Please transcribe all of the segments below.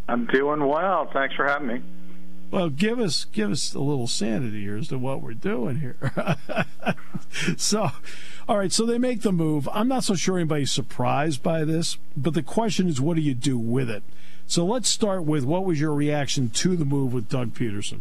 I'm doing well. Thanks for having me. Well, give us a little sanity here as to what we're doing here. So, all right, so they make the move. I'm not so sure anybody's surprised by this, but the question is, what do you do with it? So let's start with, what was your reaction to the move with Doug Peterson?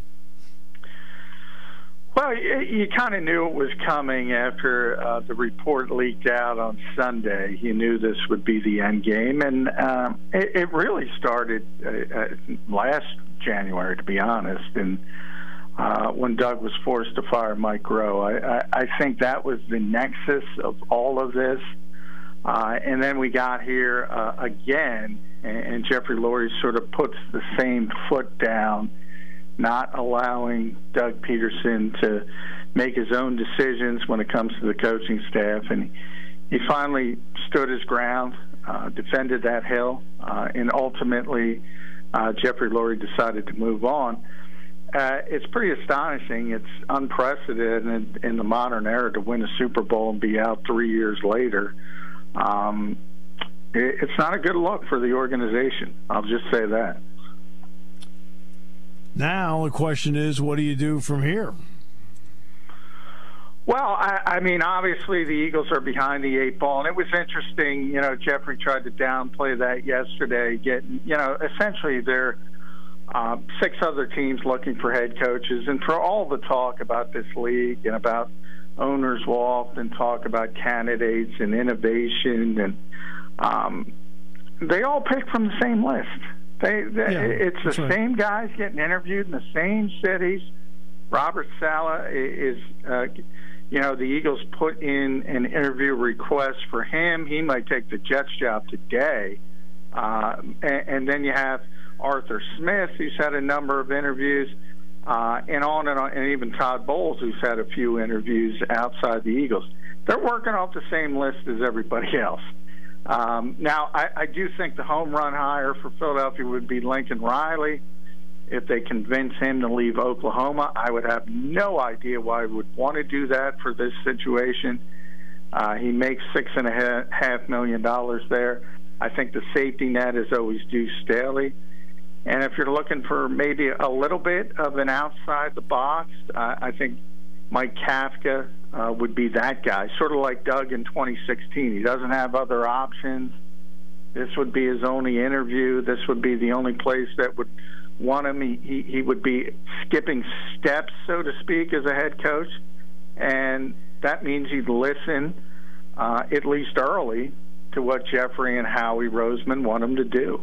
Well, you kind of knew it was coming after the report leaked out on Sunday. You knew this would be the end game, and it really started last January, to be honest, and when Doug was forced to fire Mike Groh. I think that was the nexus of all of this. And then we got here again, and Jeffrey Lurie sort of puts the same foot down, not allowing Doug Peterson to make his own decisions when it comes to the coaching staff. And he finally stood his ground, defended that hill, and ultimately Jeffrey Lurie decided to move on. It's pretty astonishing. It's unprecedented in the modern era to win a Super Bowl and be out 3 years later. It's not a good look for the organization. I'll just say that. Now the question is, what do you do from here? Well, I mean, obviously the Eagles are behind the eight ball, and it was interesting. You know, Jeffrey tried to downplay that yesterday. Essentially there are 6 other teams looking for head coaches, and for all the talk about this league and about owners will often talk about candidates and innovation, and they all pick from the same list. It's the same guys getting interviewed in the same cities. Robert Saleh is, the Eagles put in an interview request for him. He might take the Jets job today. And then you have Arthur Smith, who's had a number of interviews, and on, and even Todd Bowles, who's had a few interviews outside the Eagles. They're working off the same list as everybody else. Now, I do think the home run hire for Philadelphia would be Lincoln Riley. If they convince him to leave Oklahoma, I would have no idea why he would want to do that for this situation. He makes $6.5 million there. I think the safety net is always Deuce Staley. And if you're looking for maybe a little bit of an outside the box, I think Mike Kafka would be that guy, sort of like Doug in 2016. He doesn't have other options. This would be his only interview. This would be the only place that would want him. He would be skipping steps, so to speak, as a head coach. And that means he'd listen, at least early, to what Jeffrey and Howie Roseman want him to do.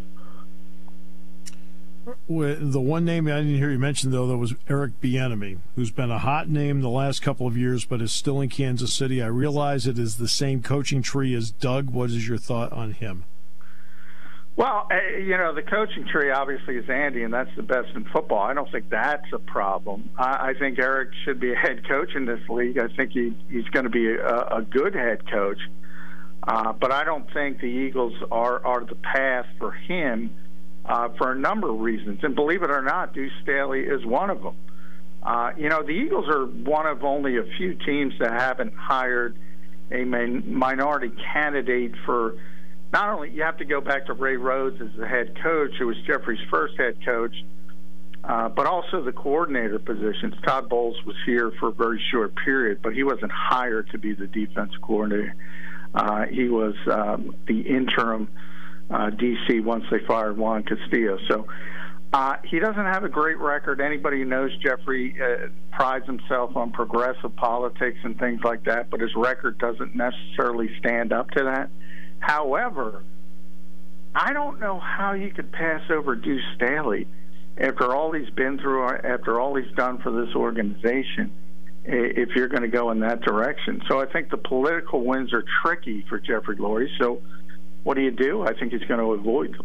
The one name I didn't hear you mention, though, that was Eric Bieniemy, who's been a hot name the last couple of years, but is still in Kansas City. I realize it is the same coaching tree as Doug. What is your thought on him? Well, the coaching tree obviously is Andy, and that's the best in football. I don't think that's a problem. I think Eric should be a head coach in this league. I think he's going to be a good head coach. But I don't think the Eagles are the path for him for a number of reasons. And believe it or not, Deuce Staley is one of them. The Eagles are one of only a few teams that haven't hired a minority candidate for – not only you have to go back to Ray Rhodes as the head coach, who was Jeffrey's first head coach, but also the coordinator positions. Todd Bowles was here for a very short period, but he wasn't hired to be the defense coordinator. He was the interim DC once they fired Juan Castillo. So he doesn't have a great record. Anybody who knows Jeffrey prides himself on progressive politics and things like that, but his record doesn't necessarily stand up to that. However, I don't know how you could pass over Deuce Staley after all he's been through, after all he's done for this organization, if you're going to go in that direction. So I think the political wins are tricky for Jeffrey Lurie. So what do? I think he's going to avoid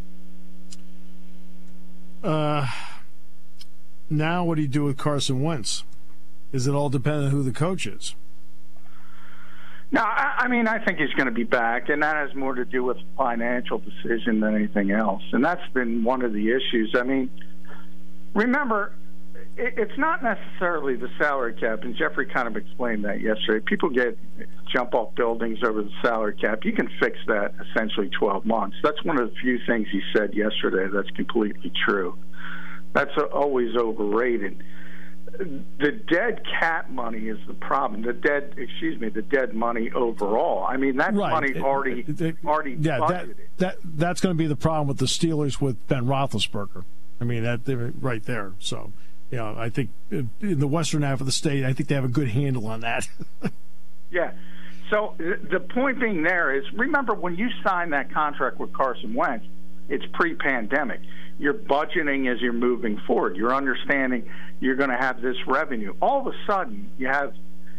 them. Now what do you do with Carson Wentz? Is it all dependent on who the coach is? No, I think he's going to be back, and that has more to do with financial decision than anything else. And that's been one of the issues. I mean, remember, it's not necessarily the salary cap, and Jeffrey kind of explained that yesterday. People jump off buildings over the salary cap. You can fix that essentially 12 months. That's one of the few things he said yesterday that's completely true. That's always overrated. The dead cap money is the problem. The dead money overall. I mean, that money already budgeted. That's going to be the problem with the Steelers with Ben Roethlisberger. I mean, that right there. So, I think in the western half of the state, I think they have a good handle on that. Yeah. So the point being there is, remember when you signed that contract with Carson Wentz, it's pre-pandemic. You're budgeting as you're moving forward. You're understanding you're going to have this revenue. All of a sudden, you have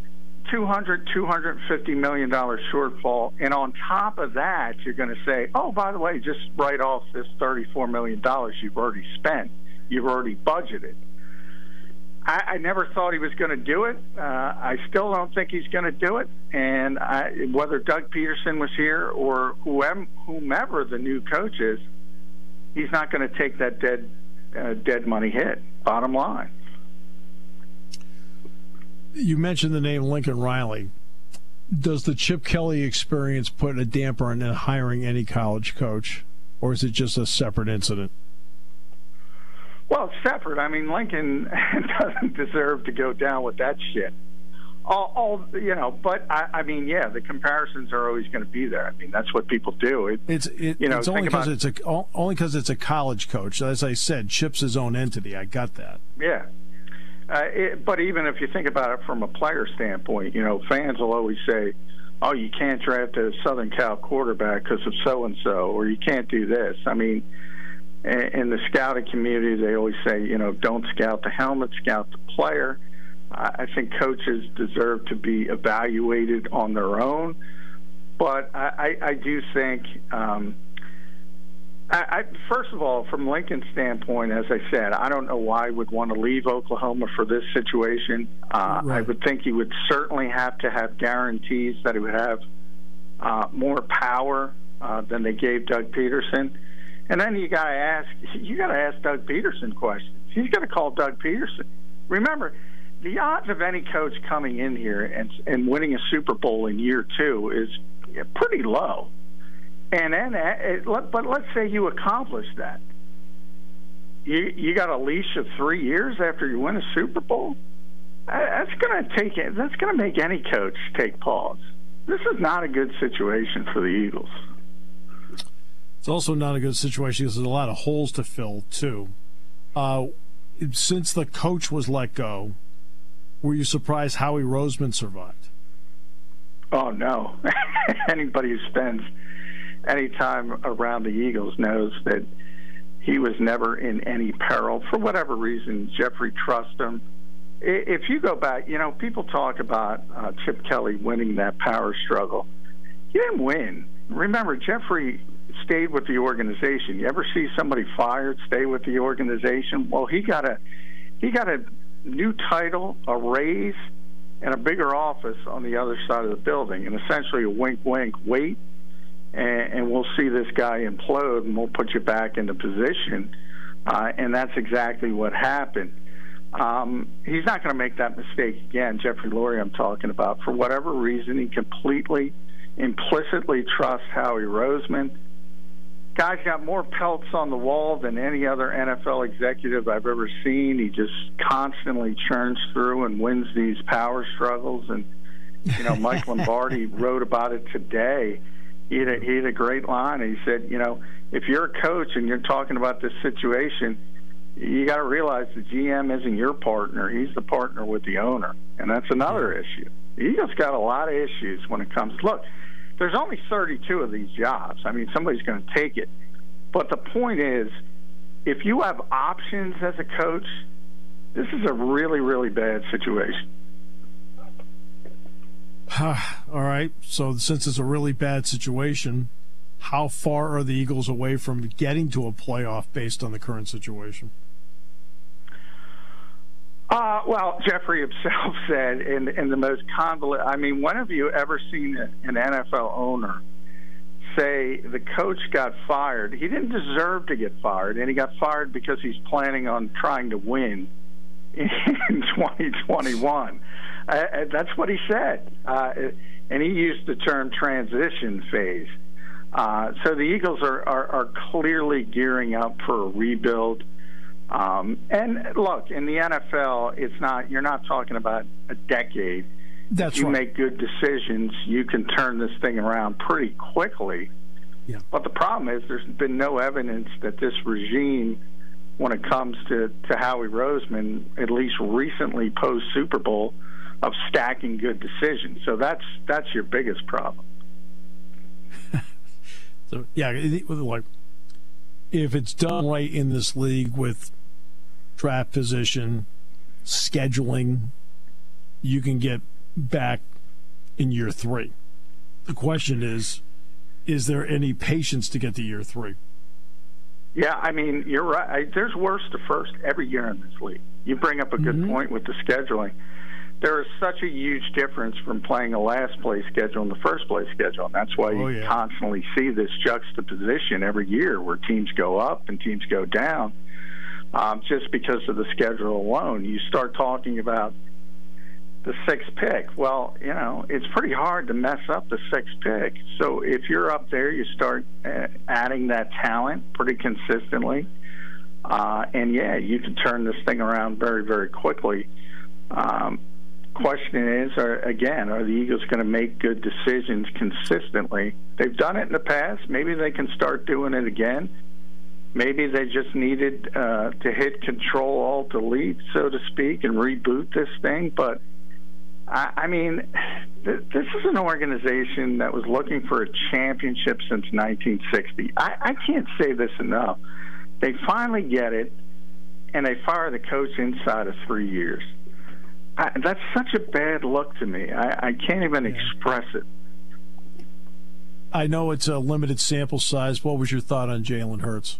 $250 million shortfall, and on top of that, you're going to say, oh, by the way, just write off this $34 million you've already spent. You've already budgeted. I never thought he was going to do it. I still don't think he's going to do it. And whether Doug Peterson was here or whomever the new coach is, he's not going to take that dead money hit, bottom line. You mentioned the name Lincoln Riley. Does the Chip Kelly experience put a damper on hiring any college coach, or is it just a separate incident? Well, it's separate. I mean, Lincoln doesn't deserve to go down with that shit. But I mean, yeah, the comparisons are always going to be there. I mean, that's what people do. It's only because it's a college coach. As I said, Chip's his own entity. I got that. Yeah. But even if you think about it from a player standpoint, fans will always say, oh, you can't draft a Southern Cal quarterback because of so-and-so, or you can't do this. I mean, in the scouting community, they always say, don't scout the helmet, scout the player. I think coaches deserve to be evaluated on their own. But I do think, first of all, from Lincoln's standpoint, as I said, I don't know why he would want to leave Oklahoma for this situation. Right. I would think he would certainly have to have guarantees that he would have more power than they gave Doug Peterson. And then you got to ask Doug Peterson questions. He's going to call Doug Peterson. Remember, the odds of any coach coming in here and winning a Super Bowl in year 2 is pretty low. And then, but let's say you accomplish that. You got a leash of 3 years after you win a Super Bowl. That's going to make any coach take pause. This is not a good situation for the Eagles. It's also not a good situation because there's a lot of holes to fill too. Since the coach was let go, were you surprised Howie Roseman survived? Oh, no. Anybody who spends any time around the Eagles knows that he was never in any peril. For whatever reason, Jeffrey trusts him. If you go back, people talk about Chip Kelly winning that power struggle. He didn't win. Remember, Jeffrey stayed with the organization. You ever see somebody fired stay with the organization? Well, he got a new title, a raise, and a bigger office on the other side of the building, and essentially a wink, wait, and we'll see this guy implode, and we'll put you back into position. And that's exactly what happened. He's not going to make that mistake again. Jeffrey Lurie, I'm talking about. For whatever reason, he completely, implicitly trusts Howie Roseman. Guy's got more pelts on the wall than any other NFL executive I've ever seen. He just constantly churns through and wins these power struggles. And, Mike Lombardi wrote about it today. He had a great line. He said, if you're a coach and you're talking about this situation, you got to realize the GM isn't your partner. He's the partner with the owner. And that's another issue. The Eagles got a lot of issues when it comes. Look, there's only 32 of these jobs. I mean, somebody's going to take it. But the point is, if you have options as a coach, this is a really, really bad situation. All right. So since it's a really bad situation, how far are the Eagles away from getting to a playoff based on the current situation? Well, Jeffrey himself said in the most convoluted, I mean, when have you ever seen an NFL owner say the coach got fired? He didn't deserve to get fired, and he got fired because he's planning on trying to win in 2021. That's what he said. And he used the term transition phase. So the Eagles are clearly gearing up for a rebuild. And look, in the NFL, you're not talking about a decade. That's if you right. make good decisions, you can turn this thing around pretty quickly. Yeah. But the problem is there's been no evidence that this regime, when it comes to Howie Roseman, at least recently post-Super Bowl, of stacking good decisions. So that's your biggest problem. So, yeah, like, if it's done right in this league with draft position, scheduling, you can get back in year 3. The question is there any patience to get to year 3? Yeah, I mean, you're right. There's worse to first every year in this league. You bring up a good point with the scheduling. There is such a huge difference from playing a last-place schedule and the first-place schedule, and that's why you constantly see this juxtaposition every year where teams go up and teams go down just because of the schedule alone. You start talking about the 6th pick. Well, it's pretty hard to mess up the 6th pick. So if you're up there, you start adding that talent pretty consistently. And, you can turn this thing around very, very quickly. Question is, are the Eagles going to make good decisions consistently? They've done it in the past. Maybe they can start doing it again. Maybe they just needed to hit Control-Alt-Delete, so to speak, and reboot this thing. But, I mean, this is an organization that was looking for a championship since 1960. I can't say this enough. They finally get it, and they fire the coach inside of 3 years. That's such a bad look to me. I can't even express it. I know it's a limited sample size. What was your thought on Jalen Hurts?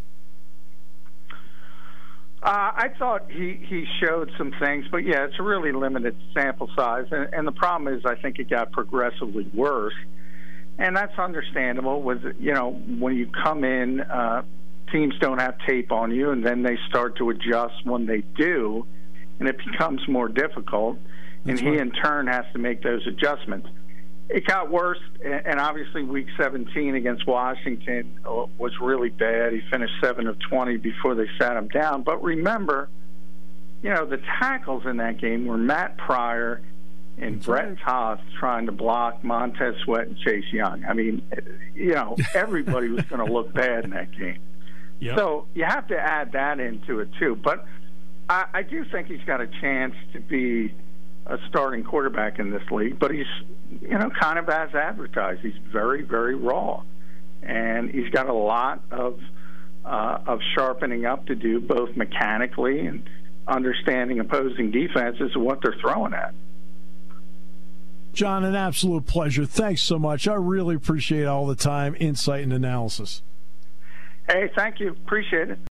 I thought he showed some things, but it's a really limited sample size. And the problem is I think it got progressively worse. And that's understandable. When you come in, teams don't have tape on you, and then they start to adjust when they do. And it becomes more difficult, and he in turn has to make those adjustments. It got worse, and obviously Week 17 against Washington was really bad. He finished 7 of 20 before they sat him down. But remember, the tackles in that game were Matt Pryor and Brett Toth trying to block Montez Sweat and Chase Young. I mean, everybody was going to look bad in that game. Yep. So you have to add that into it too. But I do think he's got a chance to be a starting quarterback in this league, but he's, kind of as advertised. He's very, very raw, and he's got a lot of sharpening up to do, both mechanically and understanding opposing defenses and what they're throwing at. John, an absolute pleasure. Thanks so much. I really appreciate all the time, insight, and analysis. Hey, thank you. Appreciate it.